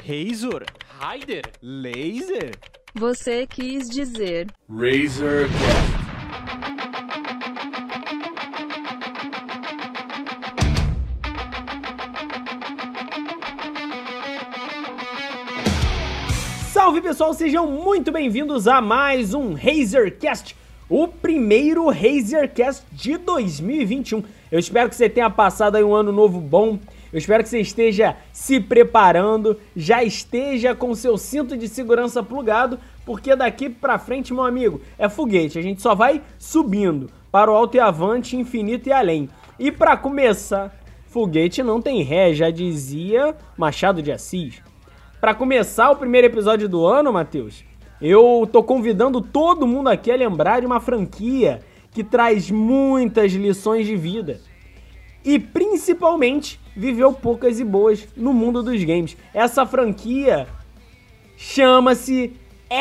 Razor, Raider, Laser. Você quis dizer Razorcast. Salve pessoal, sejam muito bem-vindos a mais um Razorcast, o primeiro Razorcast de 2021. Eu espero que você tenha passado aí um ano novo bom, eu espero que você esteja se preparando, já esteja com seu cinto de segurança plugado, porque daqui pra frente, meu amigo, é foguete, a gente só vai subindo para o alto e avante, infinito e além. E pra começar, foguete não tem ré, já dizia Machado de Assis. Pra começar o primeiro episódio do ano, Matheus, eu tô convidando todo mundo aqui a lembrar de uma franquia que traz muitas lições de vida. E principalmente viveu poucas e boas no mundo dos games. Essa franquia chama-se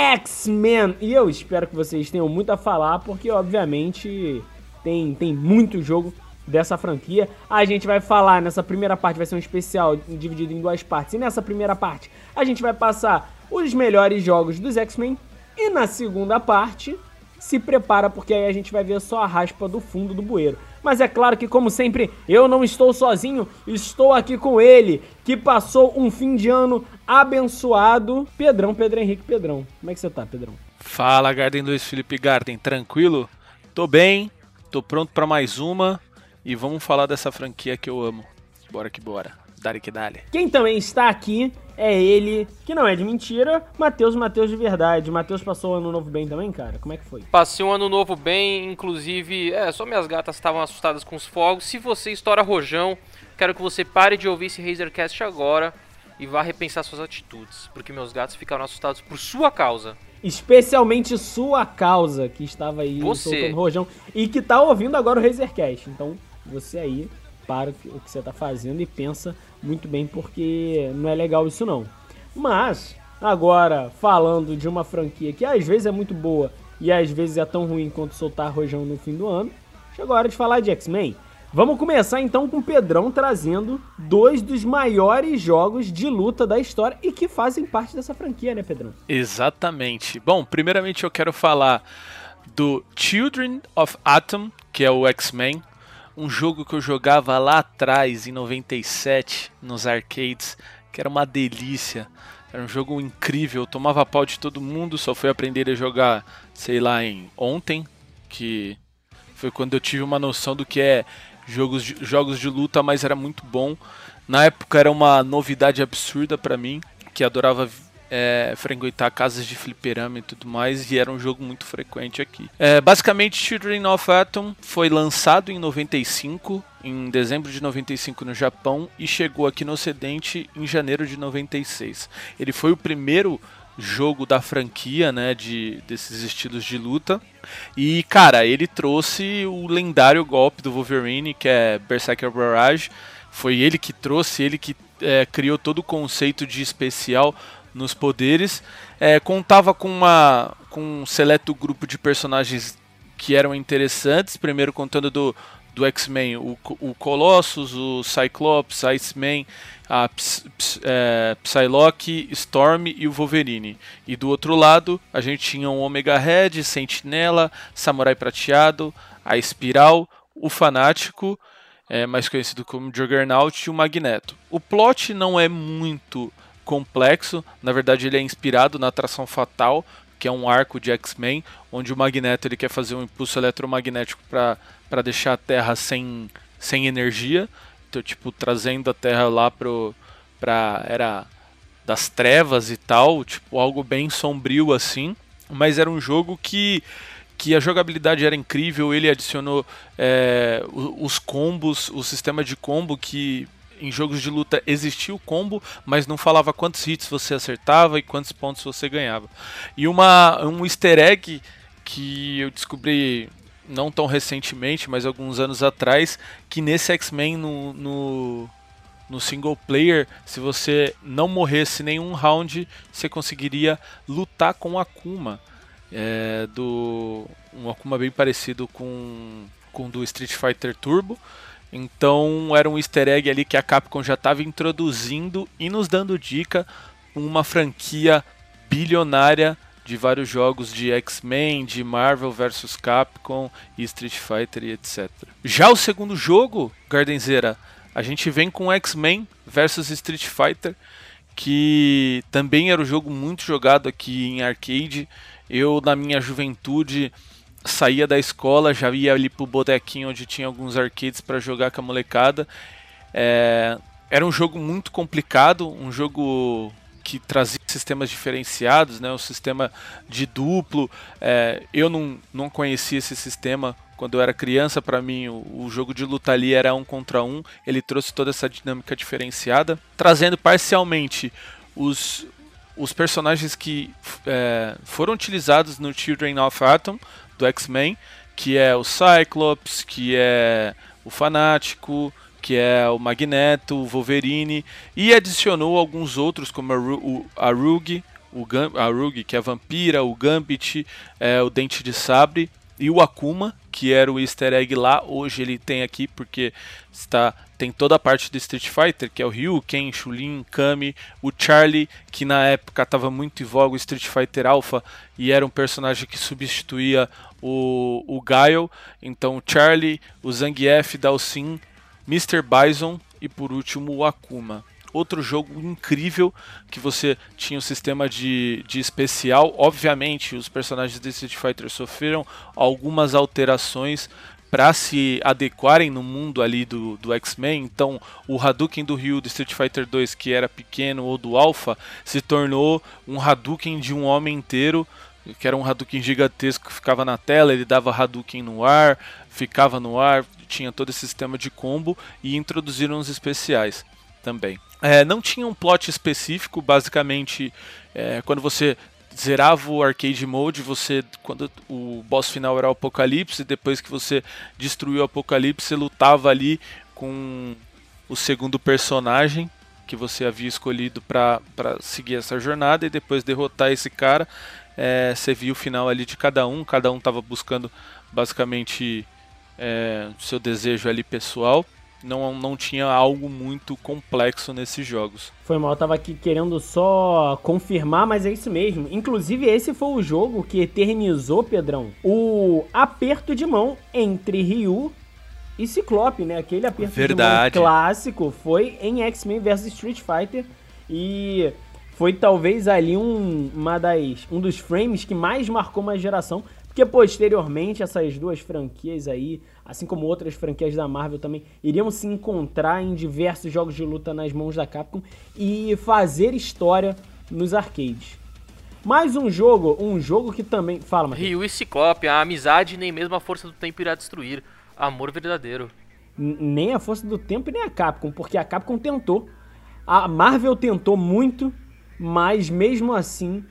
X-Men. E eu espero que vocês tenham muito a falar, porque obviamente tem muito jogo dessa franquia. A gente vai falar nessa primeira parte, vai ser um especial dividido em duas partes. E nessa primeira parte a gente vai passar os melhores jogos dos X-Men. E na segunda parte, se prepara, porque aí a gente vai ver só a raspa do fundo do bueiro. Mas é claro que, como sempre, eu não estou sozinho, estou aqui com ele, que passou um fim de ano abençoado, Pedrão Henrique Pedrão. Como é que você tá, Pedrão? Fala, Garden Luiz Felipe Garden, tranquilo? Tô bem, tô pronto pra mais uma e vamos falar dessa franquia que eu amo. Bora que bora, dale que dale. Quem também está aqui é ele, que não é de mentira, Matheus de verdade. Matheus passou o ano novo bem também, cara? Como é que foi? Passei um ano novo bem, inclusive, só minhas gatas estavam assustadas com os fogos. Se você estoura rojão, quero que você pare de ouvir esse Razorcast agora e vá repensar suas atitudes, porque meus gatos ficaram assustados por sua causa. Especialmente sua causa, que estava aí soltando rojão e que tá ouvindo agora o Razorcast. Então, você aí, para o que você tá fazendo e pensa muito bem, porque não é legal isso não. Mas, agora, falando de uma franquia que às vezes é muito boa e às vezes é tão ruim quanto soltar rojão no fim do ano, chegou a hora de falar de X-Men. Vamos começar então com o Pedrão trazendo dois dos maiores jogos de luta da história e que fazem parte dessa franquia, né, Pedrão? Exatamente. Bom, primeiramente eu quero falar do Children of Atom, que é o X-Men, um jogo que eu jogava lá atrás, em 97, nos arcades, que era uma delícia. Era um jogo incrível, eu tomava pau de todo mundo, só fui aprender a jogar, sei lá, ontem, que foi quando eu tive uma noção do que é jogos de luta, mas era muito bom. Na época era uma novidade absurda pra mim, que adorava frequentar casas de fliperama e tudo mais, e era um jogo muito frequente aqui. Basicamente, Children of Atom foi lançado em 95, em dezembro de 95 no Japão, e chegou aqui no Ocidente em janeiro de 96. Ele foi o primeiro jogo da franquia, né, desses estilos de luta. E, cara, ele trouxe o lendário golpe do Wolverine, que é Berserker Barrage. Foi ele que trouxe, ele que criou todo o conceito de especial nos poderes. Contava com um seleto grupo de personagens que eram interessantes, primeiro contando do X-Men, o Colossus, o Cyclops, Iceman, a Psylocke, Storm e o Wolverine. E do outro lado, a gente tinha o Omega Red, Sentinela, Samurai Prateado, a Espiral, o Fanático, mais conhecido como Juggernaut, e o Magneto. O plot não é muito complexo, na verdade ele é inspirado na Atração Fatal, que é um arco de X-Men, onde o Magneto ele quer fazer um impulso eletromagnético para deixar a Terra sem energia, então, tipo, trazendo a Terra lá pra era das trevas e tal, tipo, algo bem sombrio assim, mas era um jogo que a jogabilidade era incrível. Ele adicionou os combos, o sistema de combo, que em jogos de luta existia o combo, mas não falava quantos hits você acertava e quantos pontos você ganhava. E um easter egg que eu descobri não tão recentemente, mas alguns anos atrás, que nesse X-Men no single player, se você não morresse nenhum round, você conseguiria lutar com o Akuma. Um Akuma bem parecido com do Street Fighter Turbo. Então era um easter egg ali que a Capcom já estava introduzindo e nos dando dica uma franquia bilionária de vários jogos de X-Men, de Marvel vs Capcom e Street Fighter e etc. Já o segundo jogo, Gardenzeira, a gente vem com X-Men vs Street Fighter, que também era um jogo muito jogado aqui em arcade. Eu, na minha juventude, saía da escola, já ia ali pro botequinho onde tinha alguns arcades para jogar com a molecada. Era um jogo muito complicado, um jogo que trazia sistemas diferenciados, né? O sistema de duplo. Eu não conhecia esse sistema quando eu era criança. Para mim, o jogo de luta ali era 1 contra 1. Ele trouxe toda essa dinâmica diferenciada, trazendo parcialmente os personagens que foram utilizados no Children of Atom do X-Men, que é o Cyclops, que é o Fanático, que é o Magneto, o Wolverine, e adicionou alguns outros como a Rogue, que é a Vampira, o Gambit, o Dente de Sabre, e o Akuma, que era o easter egg lá. Hoje ele tem aqui porque tem toda a parte do Street Fighter, que é o Ryu, Ken, Chun-Li, Kami, o Charlie, que na época estava muito em voga, o Street Fighter Alpha, e era um personagem que substituía o Guile. Então o Charlie, o Zangief, Dhalsim, Mr. Bison e por último o Akuma. Outro jogo incrível que você tinha um sistema de especial. Obviamente os personagens de Street Fighter sofreram algumas alterações para se adequarem no mundo ali do X-Men. Então o Hadouken do Ryu do Street Fighter 2, que era pequeno, ou do Alpha, se tornou um Hadouken de um homem inteiro, que era um Hadouken gigantesco que ficava na tela. Ele dava Hadouken no ar, ficava no ar, tinha todo esse sistema de combo, e introduziram os especiais também. Não tinha um plot específico, basicamente quando você zerava o arcade mode, quando o boss final era o Apocalipse, depois que você destruiu o Apocalipse, você lutava ali com o segundo personagem que você havia escolhido para seguir essa jornada, e depois derrotar esse cara, você via o final ali de cada um estava buscando basicamente seu desejo ali pessoal. Não tinha algo muito complexo nesses jogos. Foi mal, eu tava aqui querendo só confirmar, mas é isso mesmo. Inclusive, esse foi o jogo que eternizou, Pedrão, o aperto de mão entre Ryu e Ciclope, né? Aquele aperto de mão clássico foi em X-Men vs Street Fighter, e foi talvez ali um dos frames que mais marcou uma geração, porque posteriormente essas duas franquias aí, assim como outras franquias da Marvel também, iriam se encontrar em diversos jogos de luta nas mãos da Capcom e fazer história nos arcades. Mais um jogo que também... Fala, Matheus. Ryu e Ciclope, a amizade nem mesmo a força do tempo irá destruir. Amor verdadeiro. Nem a força do tempo e nem a Capcom, porque a Capcom tentou. A Marvel tentou muito, mas mesmo assim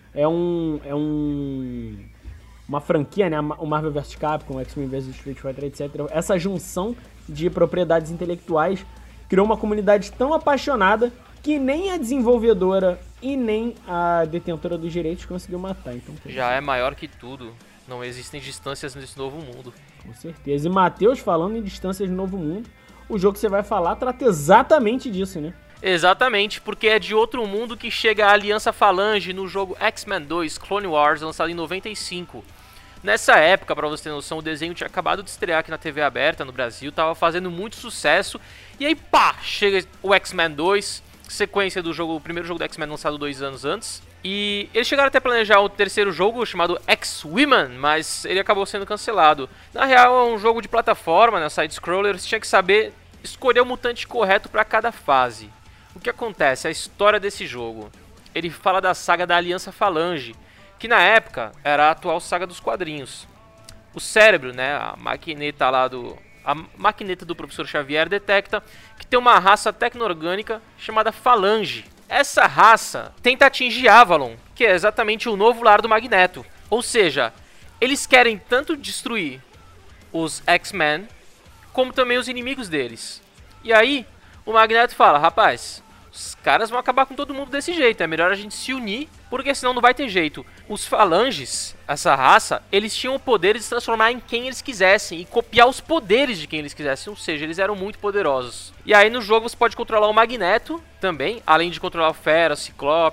uma franquia, né? O Marvel vs Capcom, o X-Men vs Street Fighter, etc. Essa junção de propriedades intelectuais criou uma comunidade tão apaixonada que nem a desenvolvedora e nem a detentora dos direitos conseguiu matar. Então, já é maior que tudo. Não existem distâncias nesse novo mundo. Com certeza. E Matheus, falando em distâncias no novo mundo, o jogo que você vai falar trata exatamente disso, né? Exatamente, porque é de outro mundo que chega a Aliança Falange no jogo X-Men 2 Clone Wars, lançado em 95. Nessa época, pra você ter noção, o desenho tinha acabado de estrear aqui na TV aberta no Brasil, tava fazendo muito sucesso, e aí pá, chega o X-Men 2, sequência do jogo, o primeiro jogo do X-Men lançado 2 anos antes, e eles chegaram até a planejar o terceiro jogo, chamado X-Women, mas ele acabou sendo cancelado. Na real, é um jogo de plataforma, né, side-scroller, você tinha que saber escolher o mutante correto pra cada fase. O que acontece? A história desse jogo, ele fala da saga da Aliança Falange, que na época era a atual saga dos quadrinhos. O cérebro, né, a maquineta do professor Xavier detecta que tem uma raça tecno-orgânica chamada Falange. Essa raça tenta atingir Avalon, que é exatamente o novo lar do Magneto. Ou seja, eles querem tanto destruir os X-Men, como também os inimigos deles. E aí, o Magneto fala, rapaz, os caras vão acabar com todo mundo desse jeito, é melhor a gente se unir, porque senão não vai ter jeito. Os Falanges, essa raça, eles tinham o poder de se transformar em quem eles quisessem e copiar os poderes de quem eles quisessem, ou seja, eles eram muito poderosos. E aí no jogo você pode controlar o Magneto também, além de controlar o Fera, Ciclope,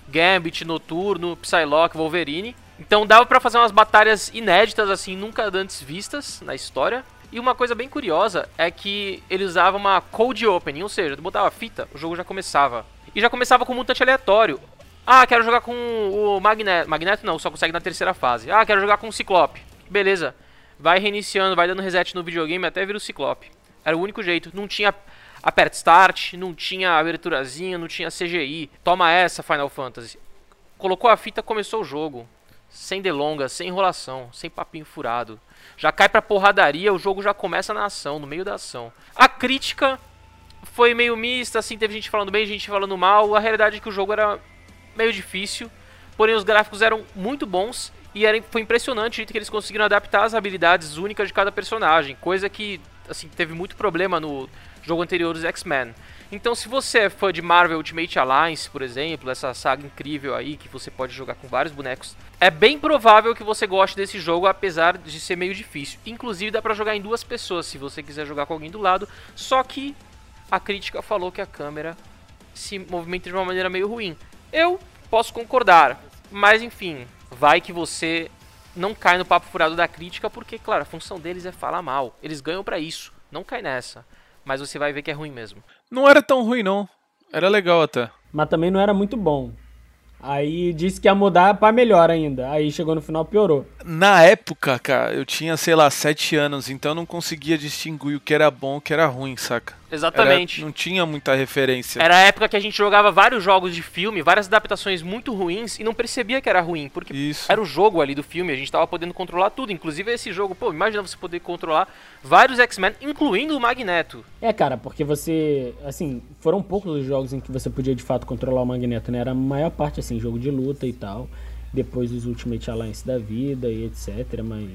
Gambit, Noturno, Psylocke, Wolverine. Então dava pra fazer umas batalhas inéditas, assim, nunca antes vistas na história. E uma coisa bem curiosa é que ele usava uma cold opening, ou seja, tu botava a fita, o jogo já começava. E já começava com um mutante aleatório. Ah, quero jogar com o Magneto. Magneto não, só consegue na terceira fase. Ah, quero jogar com o Ciclope. Beleza. Vai reiniciando, vai dando reset no videogame até vir o Ciclope. Era o único jeito. Não tinha aperta start, não tinha aberturazinha, não tinha CGI. Toma essa, Final Fantasy. Colocou a fita, começou o jogo. Sem delongas, sem enrolação, sem papinho furado. Já cai pra porradaria, o jogo já começa na ação, no meio da ação. A crítica foi meio mista, assim, teve gente falando bem, gente falando mal. A realidade é que o jogo era meio difícil, porém os gráficos eram muito bons. E foi impressionante o jeito que eles conseguiram adaptar as habilidades únicas de cada personagem. Coisa que, assim, teve muito problema no jogo anterior dos X-Men. Então, se você é fã de Marvel Ultimate Alliance, por exemplo, essa saga incrível aí, que você pode jogar com vários bonecos, é bem provável que você goste desse jogo, apesar de ser meio difícil. Inclusive, dá pra jogar em 2 pessoas, se você quiser jogar com alguém do lado. Só que a crítica falou que a câmera se movimenta de uma maneira meio ruim. Eu posso concordar, mas enfim, vai que você não cai no papo furado da crítica, porque, claro, a função deles é falar mal. Eles ganham pra isso, não cai nessa. Mas você vai ver que é ruim mesmo. Não era tão ruim, não. Era legal até. Mas também não era muito bom. Aí disse que ia mudar pra melhor ainda. Aí chegou no final, piorou. Na época, cara, eu tinha, sei lá, 7 anos, então eu não conseguia distinguir o que era bom e o que era ruim, saca? Exatamente. Não tinha muita referência. Era a época que a gente jogava vários jogos de filme, várias adaptações muito ruins e não percebia que era ruim, porque era o jogo ali do filme, a gente tava podendo controlar tudo, inclusive esse jogo. Pô, imagina você poder controlar vários X-Men, incluindo o Magneto. É, cara, porque você, assim, foram poucos os jogos em que você podia de fato controlar o Magneto, né? Era a maior parte, assim, jogo de luta e tal, depois os Ultimate Alliance da vida e etc, mas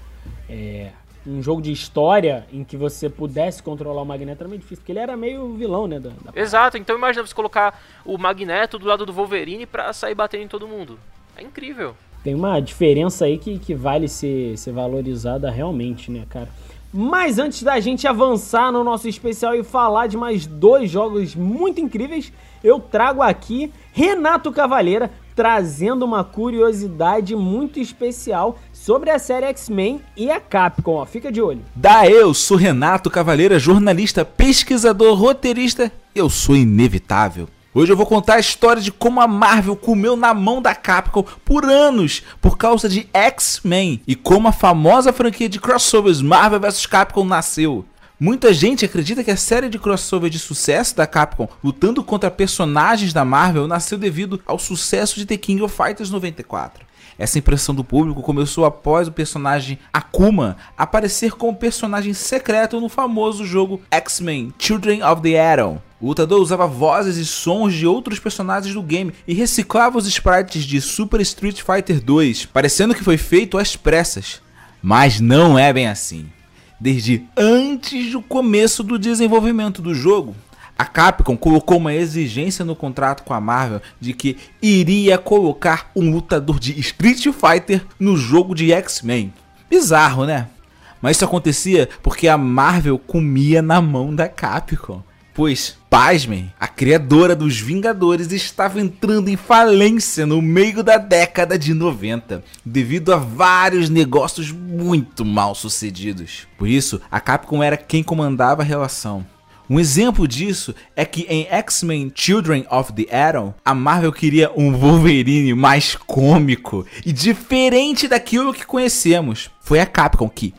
um jogo de história em que você pudesse controlar o Magneto era meio difícil, porque ele era meio vilão, né? Exato, então imagina você colocar o Magneto do lado do Wolverine pra sair batendo em todo mundo. É incrível. Tem uma diferença aí que vale ser valorizada realmente, né, cara? Mas antes da gente avançar no nosso especial e falar de mais 2 jogos muito incríveis, eu trago aqui Renato Cavaleira trazendo uma curiosidade muito especial sobre a série X-Men e a Capcom, ó, fica de olho. Eu sou Renato Cavaleira, jornalista, pesquisador, roteirista, eu sou inevitável. Hoje eu vou contar a história de como a Marvel comeu na mão da Capcom por anos por causa de X-Men e como a famosa franquia de crossovers Marvel vs Capcom nasceu. Muita gente acredita que a série de crossover de sucesso da Capcom lutando contra personagens da Marvel nasceu devido ao sucesso de The King of Fighters 94. Essa impressão do público começou após o personagem Akuma aparecer como personagem secreto no famoso jogo X-Men Children of the Atom. O lutador usava vozes e sons de outros personagens do game e reciclava os sprites de Super Street Fighter 2, parecendo que foi feito às pressas. Mas não é bem assim. Desde antes do começo do desenvolvimento do jogo, a Capcom colocou uma exigência no contrato com a Marvel de que iria colocar um lutador de Street Fighter no jogo de X-Men. Bizarro, né? Mas isso acontecia porque a Marvel comia na mão da Capcom. Pois, pasmem, a criadora dos Vingadores estava entrando em falência no meio da década de 90, devido a vários negócios muito mal sucedidos. Por isso, a Capcom era quem comandava a relação. Um exemplo disso é que em X-Men Children of the Atom, a Marvel queria um Wolverine mais cômico e diferente daquilo que conhecemos. Foi a Capcom que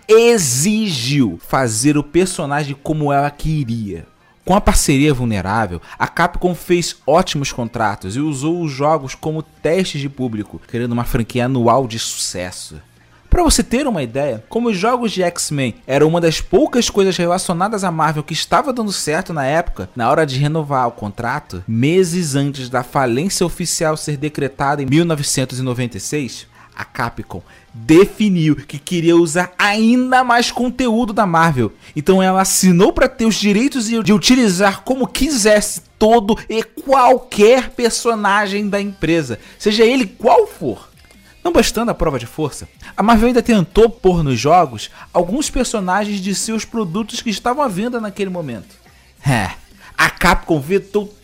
exigiu fazer o personagem como ela queria. Com a parceria vulnerável, a Capcom fez ótimos contratos e usou os jogos como testes de público, criando uma franquia anual de sucesso. Para você ter uma ideia, como os jogos de X-Men eram uma das poucas coisas relacionadas à Marvel que estava dando certo na época, na hora de renovar o contrato, meses antes da falência oficial ser decretada em 1996, a Capcom definiu que queria usar ainda mais conteúdo da Marvel. Então ela assinou para ter os direitos de utilizar como quisesse todo e qualquer personagem da empresa, seja ele qual for. Não bastando a prova de força, a Marvel ainda tentou pôr nos jogos alguns personagens de seus produtos que estavam à venda naquele momento. A Capcom vetou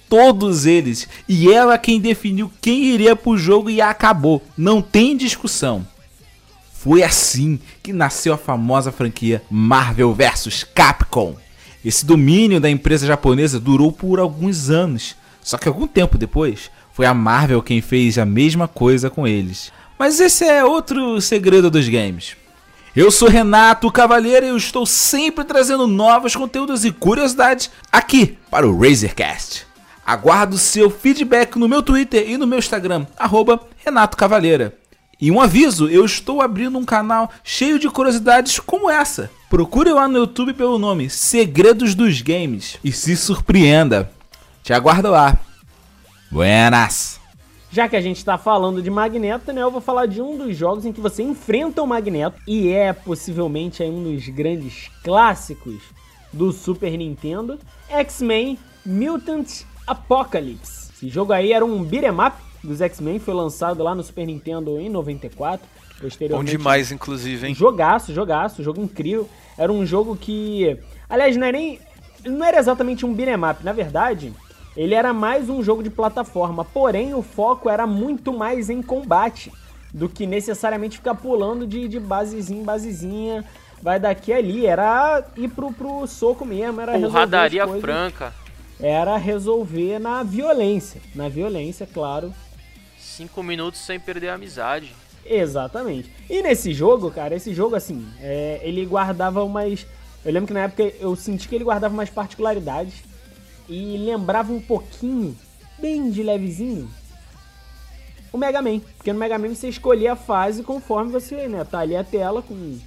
todos eles. E ela quem definiu quem iria pro jogo e acabou. Não tem discussão. Foi assim que nasceu a famosa franquia Marvel vs Capcom. Esse domínio da empresa japonesa durou por alguns anos. Só que algum tempo depois, foi a Marvel quem fez a mesma coisa com eles. Mas esse é outro segredo dos games. Eu sou Renato Cavaleira e eu estou sempre trazendo novos conteúdos e curiosidades aqui para o Razorcast. Aguardo seu feedback no meu Twitter e no meu Instagram, @Renato Cavaleira. E um aviso, eu estou abrindo um canal cheio de curiosidades como essa. Procure lá no YouTube pelo nome Segredos dos Games e se surpreenda. Te aguardo lá. Buenas! Já que a gente tá falando de Magneto, né, eu vou falar de um dos jogos em que você enfrenta o Magneto e é possivelmente um dos grandes clássicos do Super Nintendo, X-Men Mutant Apocalypse. Esse jogo aí era um beat'em up dos X-Men, foi lançado lá no Super Nintendo em 94, posteriormente... Bom demais, inclusive, hein? Jogo incrível. Era um jogo que... Aliás, não era exatamente um beat'em up, na verdade... Ele era mais um jogo de plataforma, porém o foco era muito mais em combate do que necessariamente ficar pulando de basezinha em basezinha, vai daqui e ali, era ir pro soco mesmo, era resolver porradaria as coisas, franca. Era resolver na violência, claro. 5 minutos sem perder a amizade. Exatamente. E nesse jogo, cara, assim, ele guardava umas... Eu lembro que na época eu senti que ele guardava umas particularidades e lembrava um pouquinho, bem de levezinho, o Mega Man. Porque no Mega Man você escolhia a fase conforme você, né, tá ali a tela com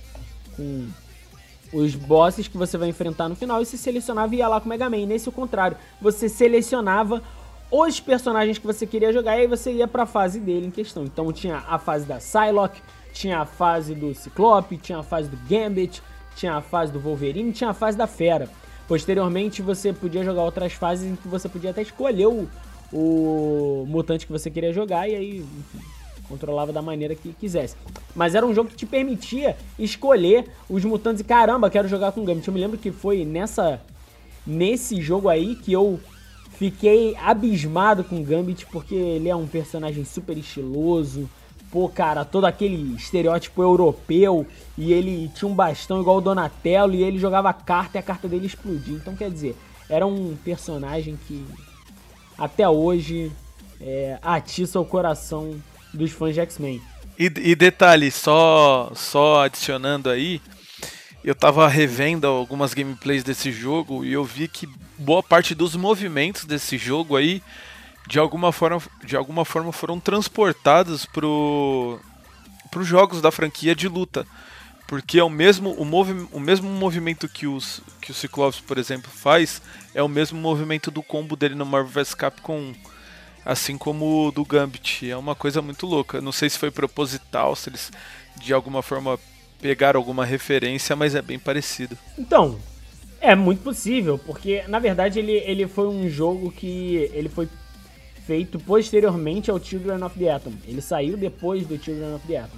os bosses que você vai enfrentar no final e você selecionava e ia lá com o Mega Man. Nesse o contrário, você selecionava os personagens que você queria jogar e aí você ia pra fase dele em questão. Então tinha a fase da Psylocke, tinha a fase do Ciclope, tinha a fase do Gambit, tinha a fase do Wolverine, tinha a fase da Fera. Posteriormente, você podia jogar outras fases em que você podia até escolher o mutante que você queria jogar e aí, enfim, controlava da maneira que quisesse. Mas era um jogo que te permitia escolher os mutantes e caramba, quero jogar com o Gambit. Eu me lembro que foi nesse jogo aí que eu fiquei abismado com o Gambit, porque ele é um personagem super estiloso. Pô, cara, todo aquele estereótipo europeu, e ele tinha um bastão igual o Donatello, e ele jogava carta e a carta dele explodia. Então, quer dizer, era um personagem que até hoje atiça o coração dos fãs de X-Men. E detalhe, só adicionando aí, eu tava revendo algumas gameplays desse jogo e eu vi que boa parte dos movimentos desse jogo aí de alguma forma foram transportados pros jogos da franquia de luta. Porque é o mesmo movimento que o Ciclopes, por exemplo, faz, é o mesmo movimento do combo dele no Marvel vs Capcom 1, assim como o do Gambit. É uma coisa muito louca. Não sei se foi proposital, se eles de alguma forma pegaram alguma referência, mas é bem parecido. Então, é muito possível, porque na verdade ele foi um jogo que ele foi feito posteriormente ao Children of the Atom. Ele saiu depois do Children of the Atom.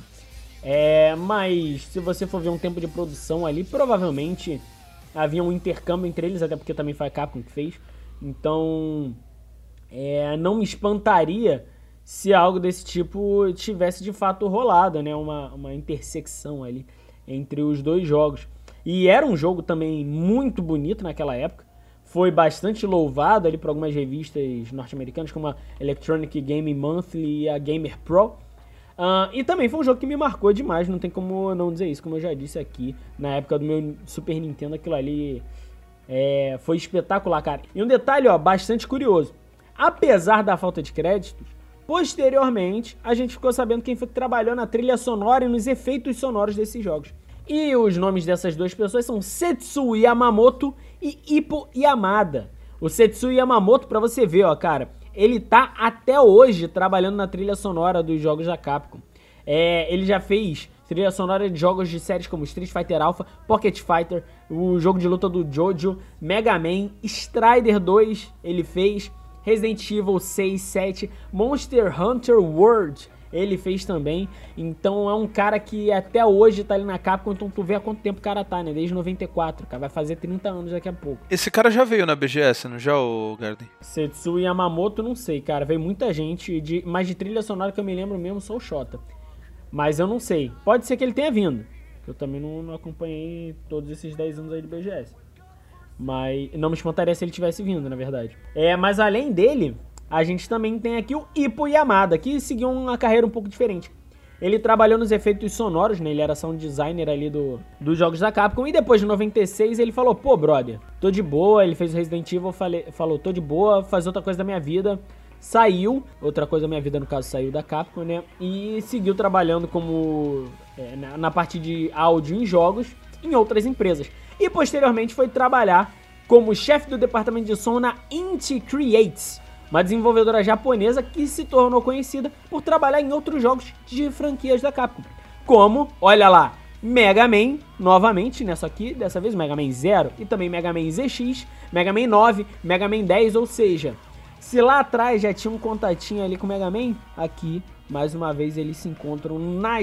Mas se você for ver um tempo de produção ali, provavelmente havia um intercâmbio entre eles, até porque também foi a Capcom que fez. Então, não me espantaria se algo desse tipo tivesse de fato rolado, né? Uma intersecção ali entre os dois jogos. E era um jogo também muito bonito naquela época. Foi bastante louvado ali por algumas revistas norte-americanas, como a Electronic Game Monthly e a Gamer Pro. E também foi um jogo que me marcou demais, não tem como não dizer isso, como eu já disse aqui. Na época do meu Super Nintendo, aquilo ali foi espetacular, cara. E um detalhe, bastante curioso. Apesar da falta de créditos, posteriormente a gente ficou sabendo quem foi que trabalhou na trilha sonora e nos efeitos sonoros desses jogos. E os nomes dessas duas pessoas são Setsuo Yamamoto e Ippo Yamada. O Setsuo Yamamoto, pra você ver, cara, ele tá até hoje trabalhando na trilha sonora dos jogos da Capcom. Ele já fez trilha sonora de jogos de séries como Street Fighter Alpha, Pocket Fighter, o jogo de luta do Jojo, Mega Man, Strider 2 ele fez, Resident Evil 6, 7, Monster Hunter World, ele fez também. Então é um cara que até hoje tá ali na Capcom, então tu vê há quanto tempo o cara tá, né? Desde 94, cara, vai fazer 30 anos daqui a pouco. Esse cara já veio na BGS, não já, o Garden? Setsuo Yamamoto, não sei, cara, veio muita gente, mas de trilha sonora que eu me lembro mesmo, sou o Shota. Mas eu não sei, pode ser que ele tenha vindo. Eu também não acompanhei todos esses 10 anos aí do BGS. Mas não me espantaria se ele tivesse vindo, na verdade. Mas além dele, a gente também tem aqui o Ippo Yamada, que seguiu uma carreira um pouco diferente. Ele trabalhou nos efeitos sonoros, né? Ele era sound designer ali dos jogos da Capcom. E depois de 96 ele falou, pô, brother, tô de boa. Ele fez o Resident Evil, falou, tô de boa, fazer outra coisa da minha vida. Saiu, outra coisa da minha vida no caso, saiu da Capcom, né? E seguiu trabalhando como na parte de áudio em jogos em outras empresas. E posteriormente foi trabalhar como chefe do departamento de som na Inti Creates, uma desenvolvedora japonesa que se tornou conhecida por trabalhar em outros jogos de franquias da Capcom. Como, olha lá, Mega Man, novamente, nessa aqui, dessa vez Mega Man 0 e também Mega Man ZX, Mega Man 9, Mega Man 10, ou seja, se lá atrás já tinha um contatinho ali com o Mega Man, aqui, mais uma vez, eles se encontram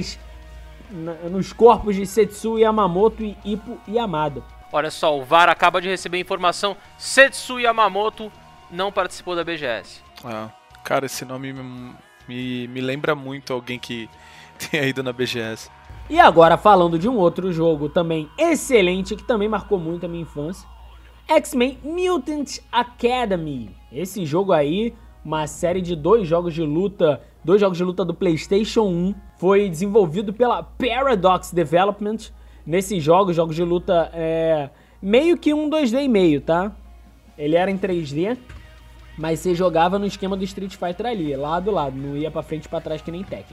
nos corpos de Setsuo Yamamoto e Ippo Yamada. Olha só, o VAR acaba de receber informação, Setsuo Yamamoto não participou da BGS. Ah, cara, esse nome me lembra muito alguém que tenha ido na BGS. E agora falando de um outro jogo também excelente, que também marcou muito a minha infância, X-Men Mutant Academy. Esse jogo aí, uma série de dois jogos de luta do PlayStation 1, foi desenvolvido pela Paradox Development. Nesses jogos de luta meio que um 2D e meio, tá? Ele era em 3D, mas você jogava no esquema do Street Fighter ali, lado a lado, não ia pra frente e pra trás que nem Tekken.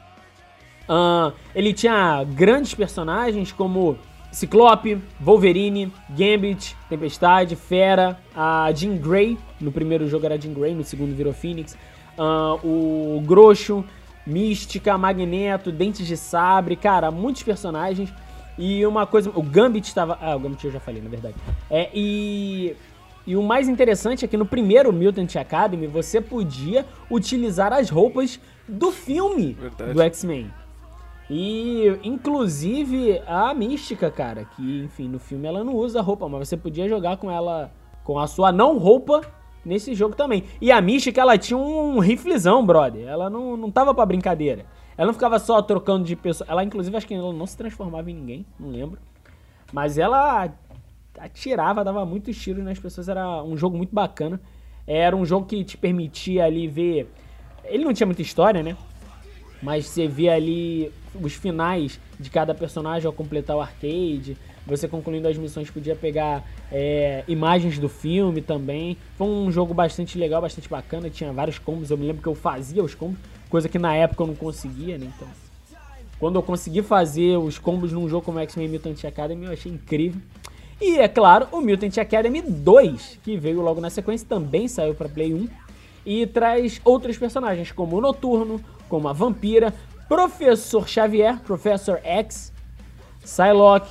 Ele tinha grandes personagens como Ciclope, Wolverine, Gambit, Tempestade, Fera, a Jean Grey, no primeiro jogo era Jean Grey, no segundo virou Phoenix, o Groxo, Mística, Magneto, Dentes de Sabre, cara, muitos personagens. E uma coisa, o Gambit estava... o Gambit eu já falei, na verdade. E o mais interessante é que no primeiro Mutant Academy você podia utilizar as roupas do filme do X-Men. E, inclusive, a Mística, cara, que, enfim, no filme ela não usa roupa, mas você podia jogar com ela, com a sua não roupa, nesse jogo também. E a Mística, ela tinha um riflezão, brother. Ela não tava pra brincadeira. Ela não ficava só trocando de pessoa. Ela, inclusive, acho que ela não se transformava em ninguém, não lembro. Mas ela atirava, dava muitos tiros nas pessoas. Era um jogo muito bacana. Era um jogo que te permitia ali ver... Ele não tinha muita história, né? Mas você via ali os finais de cada personagem ao completar o arcade. Você concluindo as missões podia pegar imagens do filme também. Foi um jogo bastante legal, bastante bacana. Tinha vários combos. Eu me lembro que eu fazia os combos, coisa que na época eu não conseguia, né? Então, quando eu consegui fazer os combos num jogo como X-Men Mutant Academy, eu achei incrível. E, é claro, o Mutant Academy 2, que veio logo na sequência, também saiu para Play 1. E traz outros personagens, como o Noturno, como a Vampira, Professor Xavier, Professor X, Psylocke,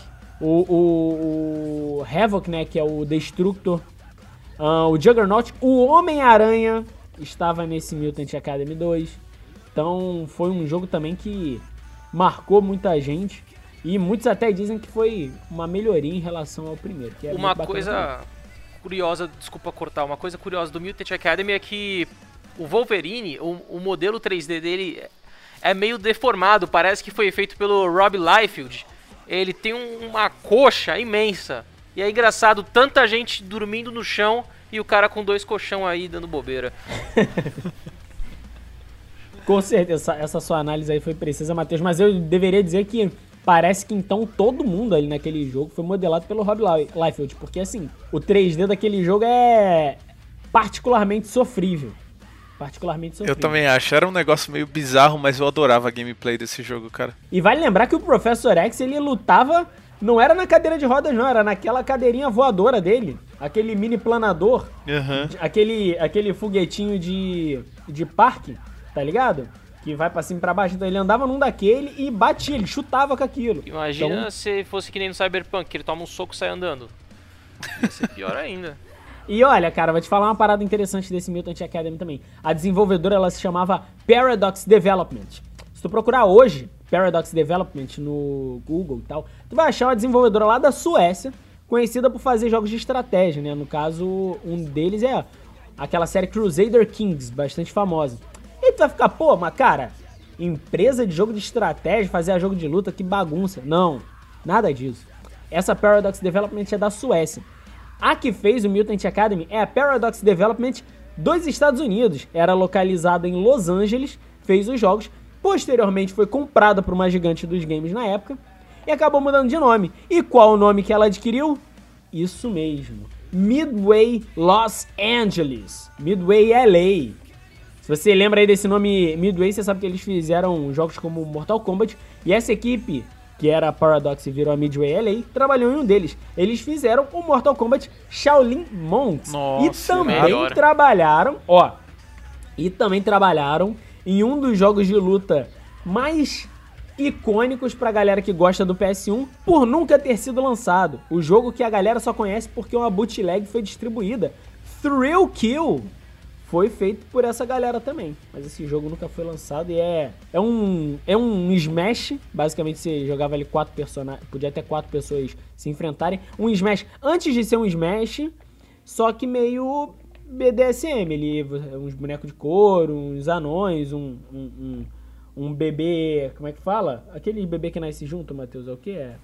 o Havoc, né, que é o Destructor, o Juggernaut, o Homem-Aranha estava nesse Mutant Academy 2. Então foi um jogo também que marcou muita gente. E muitos até dizem que foi uma melhoria em relação ao primeiro. Que era uma coisa curiosa, desculpa cortar, uma coisa curiosa do Mutant Academy é que o Wolverine, o modelo 3D dele é meio deformado, parece que foi feito pelo Rob Liefeld. Ele tem uma coxa imensa. E é engraçado, tanta gente dormindo no chão e o cara com 2 colchão aí dando bobeira. Com certeza, essa sua análise aí foi precisa, Matheus, mas eu deveria dizer que parece que então todo mundo ali naquele jogo foi modelado pelo Rob Liefeld, porque assim, o 3D daquele jogo é particularmente sofrível. Eu também acho, era um negócio meio bizarro, mas eu adorava a gameplay desse jogo, cara. E vale lembrar que o Professor X, ele lutava, não era na cadeira de rodas não, era naquela cadeirinha voadora dele, aquele mini planador, aquele foguetinho de parque, tá ligado? Que vai pra cima e pra baixo, então ele andava num daquele e batia, ele chutava com aquilo. Imagina então, se fosse que nem no Cyberpunk, que ele toma um soco e sai andando. Ia ser pior ainda. E olha, cara, vou te falar uma parada interessante desse Mutant Academy também. A desenvolvedora, ela se chamava Paradox Development. Se tu procurar hoje Paradox Development no Google e tal, tu vai achar uma desenvolvedora lá da Suécia, conhecida por fazer jogos de estratégia, né? No caso, um deles é aquela série Crusader Kings, bastante famosa. E tu vai ficar, pô, mas cara, empresa de jogo de estratégia, fazer jogo de luta, que bagunça. Não, nada disso. Essa Paradox Development é da Suécia. A que fez o Mutant Academy é a Paradox Development dos Estados Unidos. Era localizada em Los Angeles, fez os jogos. Posteriormente foi comprada por uma gigante dos games na época e acabou mudando de nome. E qual o nome que ela adquiriu? Isso mesmo, Midway Los Angeles, Midway LA. Se você lembra aí desse nome Midway, você sabe que eles fizeram jogos como Mortal Kombat. E essa equipe, que era a Paradox e virou a Midway LA, trabalhou em um deles. Eles fizeram o Mortal Kombat Shaolin Monks. Nossa, e também melhor. trabalharam em um dos jogos de luta mais icônicos pra galera que gosta do PS1 por nunca ter sido lançado. O jogo que a galera só conhece porque uma bootleg foi distribuída. Thrill Kill foi feito por essa galera também. Mas esse jogo nunca foi lançado e é um Smash. Basicamente você jogava ali 4 personagens, podia até 4 pessoas se enfrentarem. Um Smash antes de ser um Smash, só que meio BDSM, ali, uns bonecos de couro, uns anões, um bebê, como é que fala? Aquele bebê que nasce junto, Matheus, é o que é?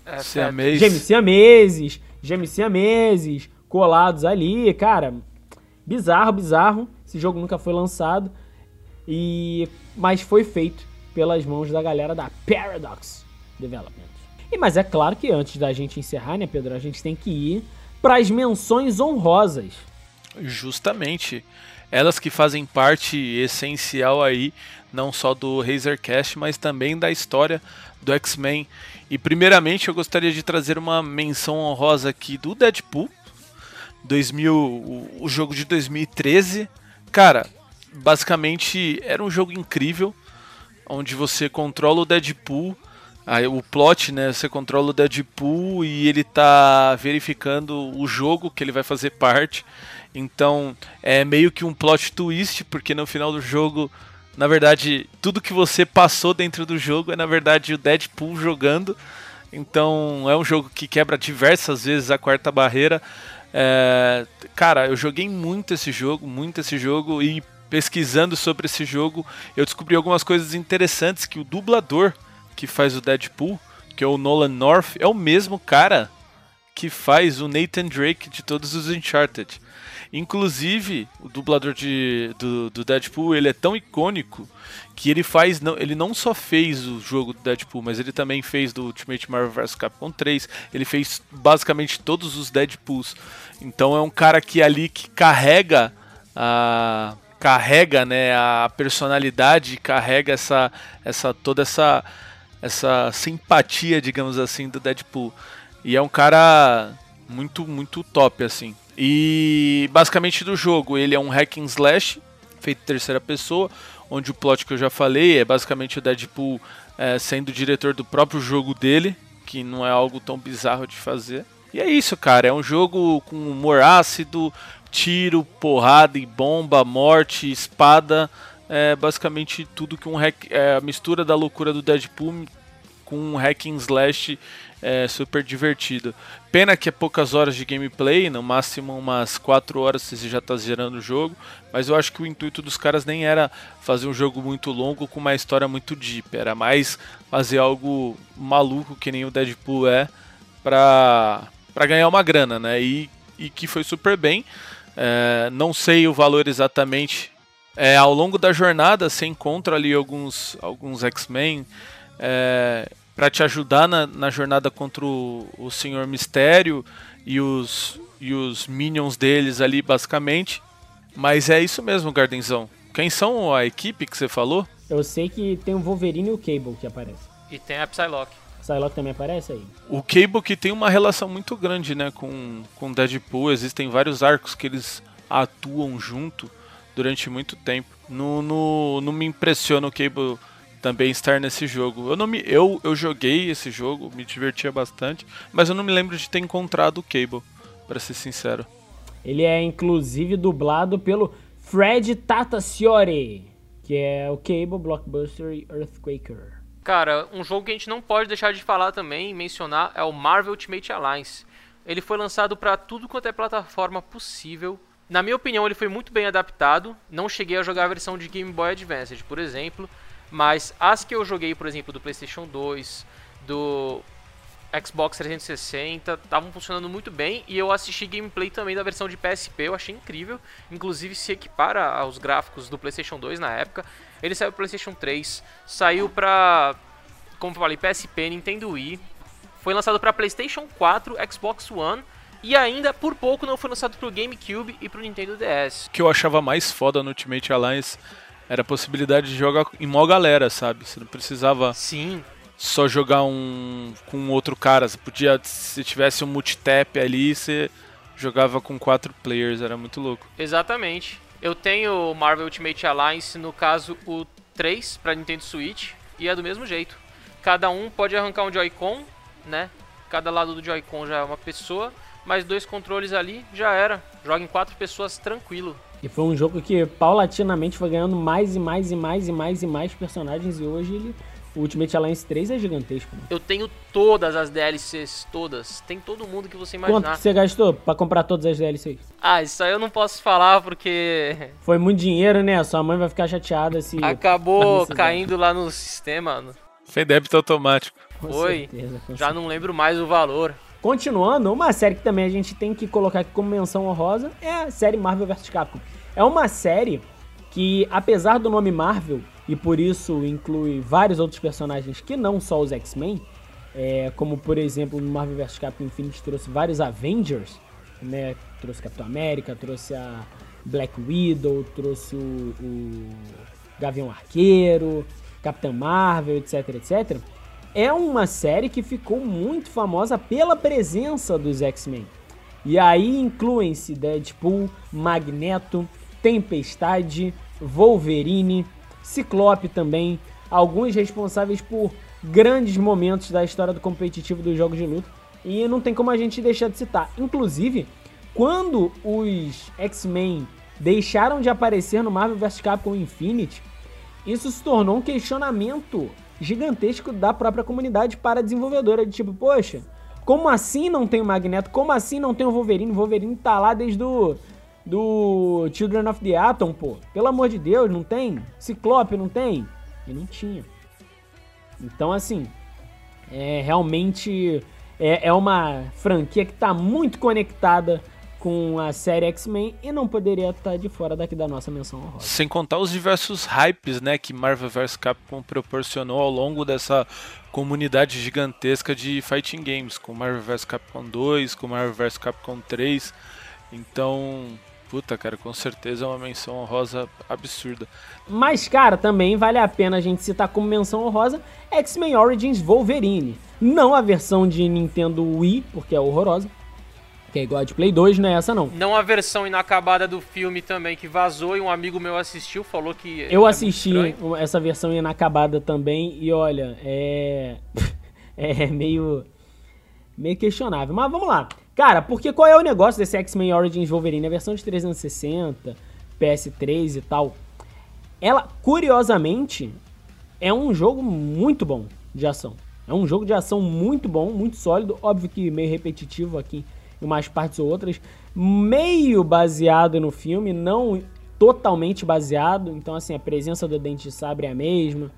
Gêmeos siameses, colados ali, cara, bizarro, esse jogo nunca foi lançado, mas foi feito pelas mãos da galera da Paradox Development. Mas é claro que antes da gente encerrar, né, Pedro, a gente tem que ir pras menções honrosas. Justamente, elas que fazem parte essencial aí, não só do Razorcast, mas também da história do X-Men. E primeiramente eu gostaria de trazer uma menção honrosa aqui do Deadpool, o jogo de 2013. Cara, basicamente era um jogo incrível, onde você controla o Deadpool. O plot, né? Você controla o Deadpool e ele tá verificando o jogo que ele vai fazer parte. Então é meio que um plot twist, porque no final do jogo, na verdade, tudo que você passou dentro do jogo é na verdade o Deadpool jogando. Então é um jogo que quebra diversas vezes a quarta barreira. Cara, eu joguei muito esse jogo e pesquisando sobre esse jogo eu descobri algumas coisas interessantes, que o dublador que faz o Deadpool, que é o Nolan North, é o mesmo cara que faz o Nathan Drake de todos os Uncharted. Inclusive, o dublador do Deadpool, ele é tão icônico que ele não só fez o jogo do Deadpool, mas ele também fez do Ultimate Marvel vs Capcom 3, ele fez basicamente todos os Deadpools. Então é um cara que ali que carrega né, a personalidade, carrega toda essa simpatia, digamos assim, do Deadpool. E é um cara muito, muito top, assim. E basicamente do jogo, ele é um hack and slash, feito em terceira pessoa, onde o plot que eu já falei é basicamente o Deadpool sendo o diretor do próprio jogo dele, que não é algo tão bizarro de fazer. E é isso, cara, é um jogo com humor ácido, tiro, porrada e bomba, morte, espada. É basicamente tudo que a mistura da loucura do Deadpool com um hack and slash super divertido. Pena que é poucas horas de gameplay, no máximo umas 4 horas você já está zerando o jogo, mas eu acho que o intuito dos caras nem era fazer um jogo muito longo com uma história muito deep, era mais fazer algo maluco que nem o Deadpool pra ganhar uma grana, né? E que foi super bem. Não sei o valor exatamente. Ao longo da jornada você encontra ali alguns X-Men para te ajudar na jornada contra o Senhor Mistério e os Minions deles ali, basicamente. Mas é isso mesmo, Gardenzão. Quem são a equipe que você falou? Eu sei que tem o Wolverine e o Cable que aparece. E tem a Psylocke. Psylocke também aparece aí. O Cable que tem uma relação muito grande, né, com Deadpool. Existem vários arcos que eles atuam junto durante muito tempo. Não me impressiona o Cable também estar nesse jogo. Eu joguei esse jogo, me divertia bastante, mas eu não me lembro de ter encontrado o Cable, para ser sincero. Ele é inclusive dublado pelo Fred Tatasciore, que é o Cable, Blockbuster e Earthquaker. Cara, um jogo que a gente não pode deixar de falar também e mencionar é o Marvel Ultimate Alliance. Ele foi lançado para tudo quanto é plataforma possível. Na minha opinião, ele foi muito bem adaptado. Não cheguei a jogar a versão de Game Boy Advance, por exemplo, mas as que eu joguei, por exemplo, do PlayStation 2, do Xbox 360, estavam funcionando muito bem. E eu assisti gameplay também da versão de PSP, eu achei incrível. Inclusive se equipara aos gráficos do PlayStation 2 na época. Ele saiu pro PlayStation 3, saiu pra, como eu falei, PSP, Nintendo Wii. Foi lançado pra PlayStation 4, Xbox One. E ainda, por pouco, não foi lançado pro GameCube e pro Nintendo DS. O que eu achava mais foda no Ultimate Alliance era a possibilidade de jogar em mó galera, sabe? Você não precisava Sim. só jogar com outro cara. Você podia, se tivesse um multitap ali, você jogava com 4 players, era muito louco. Exatamente. Eu tenho o Marvel Ultimate Alliance, no caso o 3 para Nintendo Switch, e é do mesmo jeito. Cada um pode arrancar um Joy-Con, né? Cada lado do Joy-Con já é uma pessoa, mais 2 controles ali, já era. Joga em 4 pessoas tranquilo. E foi um jogo que paulatinamente foi ganhando mais e mais e mais e mais e mais personagens, e hoje o Ultimate Alliance 3 é gigantesco. Né? Eu tenho todas as DLCs, todas. Tem todo mundo que você imaginar. Quanto que você gastou pra comprar todas as DLCs? Ah, isso aí eu não posso falar porque... Foi muito dinheiro, né? Sua mãe vai ficar chateada se... Acabou caindo lá no sistema. Foi débito automático. Com Foi. certeza, com Já não lembro mais o valor. Continuando, uma série que também a gente tem que colocar aqui como menção honrosa é a série Marvel vs Capcom. É uma série que, apesar do nome Marvel, e por isso inclui vários outros personagens que não só os X-Men, como por exemplo no Marvel vs Capcom Infinity trouxe vários Avengers, né? Trouxe Capitão América, trouxe a Black Widow, trouxe o Gavião Arqueiro, Capitã Marvel, etc, etc. É uma série que ficou muito famosa pela presença dos X-Men. E aí incluem-se Deadpool, Magneto, Tempestade, Wolverine, Ciclope também, alguns responsáveis por grandes momentos da história do competitivo dos jogos de luta. E não tem como a gente deixar de citar. Inclusive, quando os X-Men deixaram de aparecer no Marvel vs Capcom Infinity, isso se tornou um questionamento gigantesco da própria comunidade para a desenvolvedora, de tipo, poxa, como assim não tem o Magneto? Como assim não tem o Wolverine? O Wolverine tá lá desde do Children of the Atom, pô. Pelo amor de Deus, não tem? Ciclope não tem? E não tinha. Então, assim, realmente é uma franquia que tá muito conectada com a série X-Men e não poderia estar de fora daqui da nossa menção honrosa. Sem contar os diversos hypes, né, que Marvel vs Capcom proporcionou ao longo dessa comunidade gigantesca de fighting games, com Marvel vs Capcom 2, com Marvel vs Capcom 3. Então, puta, cara, com certeza é uma menção honrosa absurda. Mas, cara, também vale a pena a gente citar como menção honrosa X-Men Origins Wolverine. Não a versão de Nintendo Wii, porque é horrorosa. Que é igual a de Play 2, não é essa não. Não a versão inacabada do filme também, que vazou e um amigo meu assistiu, falou que... Eu assisti essa versão inacabada também e olha, é meio questionável. Mas vamos lá. Cara, porque qual é o negócio desse X-Men Origins Wolverine? A versão de 360, PS3 e tal. Ela, curiosamente, é um jogo muito bom de ação. É um jogo de ação muito bom, muito sólido. Óbvio que meio repetitivo aqui em umas partes ou outras, meio baseado no filme, não totalmente baseado, então assim, a presença do Dente de Sabre é a mesma,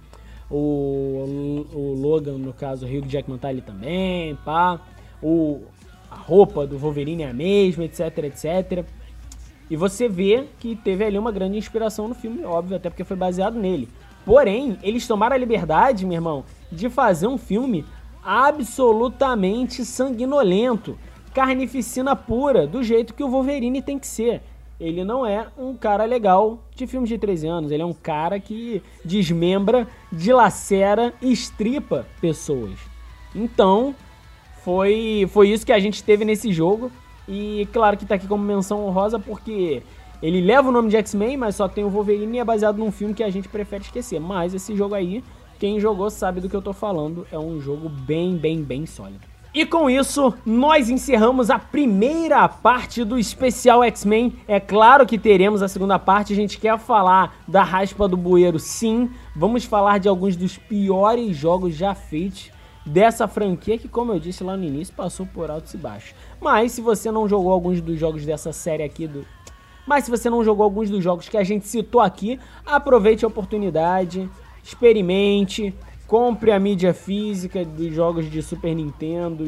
o Logan, no caso, o Hugh Jackman tá ali também, pá, a roupa do Wolverine é a mesma, etc, etc, e você vê que teve ali uma grande inspiração no filme, óbvio, até porque foi baseado nele. Porém, eles tomaram a liberdade, meu irmão, de fazer um filme absolutamente sanguinolento, carnificina pura, do jeito que o Wolverine tem que ser. Ele não é um cara legal de filmes de 13 anos, ele é um cara que desmembra, dilacera e estripa pessoas. Então, foi isso que a gente teve nesse jogo, e claro que tá aqui como menção honrosa porque ele leva o nome de X-Men, mas só tem o Wolverine e é baseado num filme que a gente prefere esquecer. Mas esse jogo aí, quem jogou sabe do que eu tô falando, é um jogo bem, bem, bem sólido. E com isso, nós encerramos a primeira parte do especial X-Men. É claro que teremos a segunda parte, a gente quer falar da raspa do bueiro, sim. Vamos falar de alguns dos piores jogos já feitos dessa franquia que, como eu disse lá no início, passou por altos e baixos. Mas se você não jogou alguns dos jogos dessa série aqui Mas se você não jogou alguns dos jogos que a gente citou aqui, aproveite a oportunidade, experimente, compre a mídia física dos jogos de Super Nintendo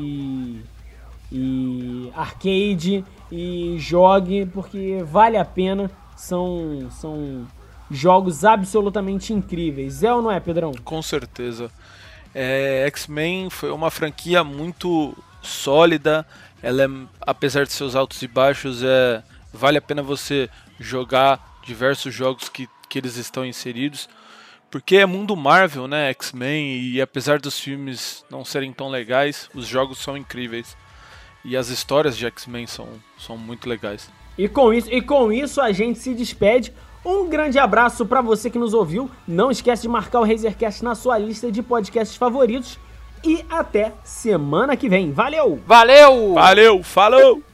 e arcade e jogue, porque vale a pena, são jogos absolutamente incríveis. É ou não é, Pedrão? Com certeza. X-Men foi uma franquia muito sólida, ela apesar de seus altos e baixos, vale a pena você jogar diversos jogos que eles estão inseridos. Porque é mundo Marvel, né, X-Men, e apesar dos filmes não serem tão legais, os jogos são incríveis. E as histórias de X-Men são muito legais. E com isso a gente se despede. Um grande abraço pra você que nos ouviu. Não esquece de marcar o Razercast na sua lista de podcasts favoritos. E até semana que vem. Valeu! Valeu! Valeu, falou!